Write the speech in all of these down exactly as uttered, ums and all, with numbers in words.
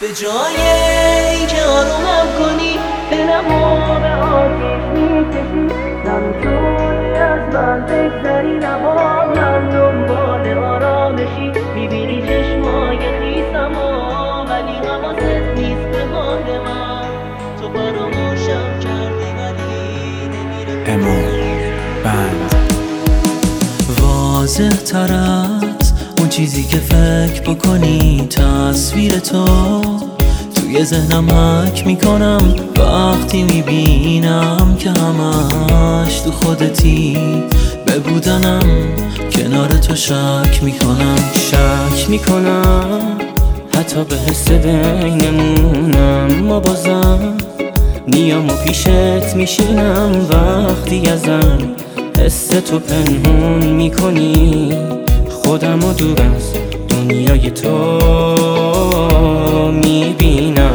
به جای اینکه آرومم کنی دلمو به آتیش میکشی، نمیتونی از من بگذری، نبا من دنبال آرامشی. میبینی چشمای خیسمو ولی حواست نیست به حال من. تو فراموشم کردی ولی نمیره امو بند واضح تر از اون چیزی که فکر بکنی. تصویر تو توی ذهنم حک میکنم وقتی میبینم که همش تو خودتی. به بودنم کنار تو شک میکنم شک میکنم حتی به حس بینمونم. ما بازم میام و پیشت میشینم وقتی ازم حس تو پنهون میکنی. خودم رو دور از دنیای تو میبینم.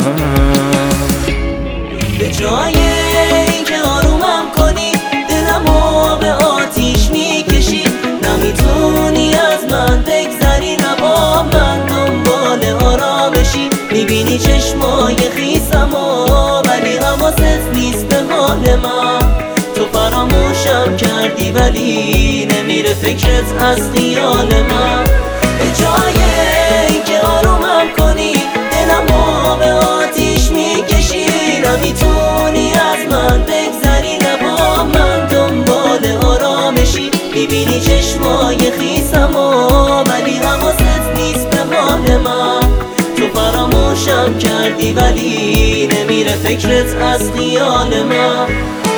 به جای اینکه آرومم کنی دلمو به آتیش میکشی، نمیتونی از من بگذری، نبا من دنبال آرامشی. میبینی چشمای خیسمو ولی حواست نیست به حال من. تو فراموشم کردی ولی نمیره فکرت از خیال من. به جای اینکه آرومم کنی دلمو به آتیش میکشی، نمیتونی از من بگذری، نبا من دنبال آرامشی. میبینی چشمای خیسمو ولی حواست نیست به حال من. تو فراموشم کردی ولی نمیره فکرت از خیال من.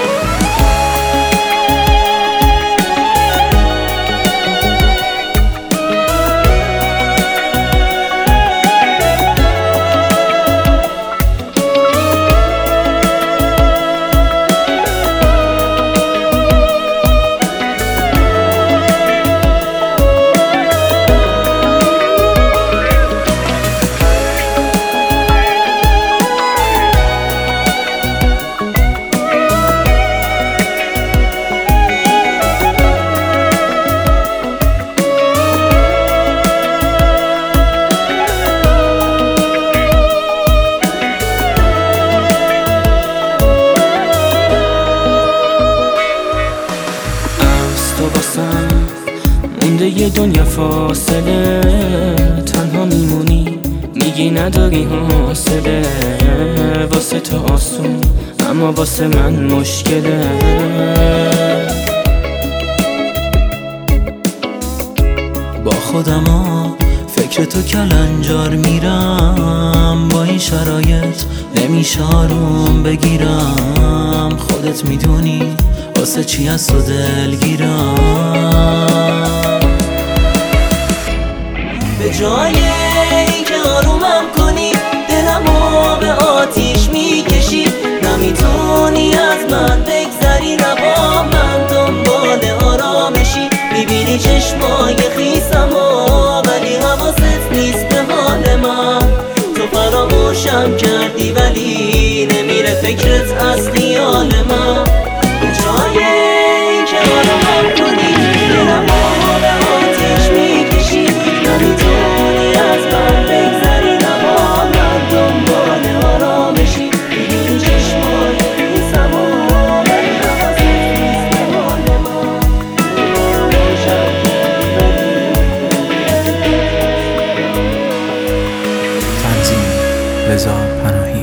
مونده یه دنیا فاصله، تنها میمونی میگی نداری حوصله. واسه تو آسون اما واسه من مشکله. با خودم ها فکر تو کلنجار میرم، با این شرایط نمیشه آروم بگیرم. خودت میدونی واسه چی از تو دلگیرم. به جای اینکه آرومم کنی دلمو به آتیش میکشی، نمیتونی از من بگذری، نبا من دنبال آرامشی. میبینی چشمای خیسمو ولی حواست نیست به حال من. تو فراموشم کردی ولی نمیره فکرت از خیال من. به جای اینکه آرومم کنی دلمو به آتیش میکشی، نمیتونی از من بگذری، نبا من دنبال آرامشی. میبینی چشمای خیسمو ولی حواست نیست به حال من. فراموشم کردی ولی تنظیم رضا پناهی.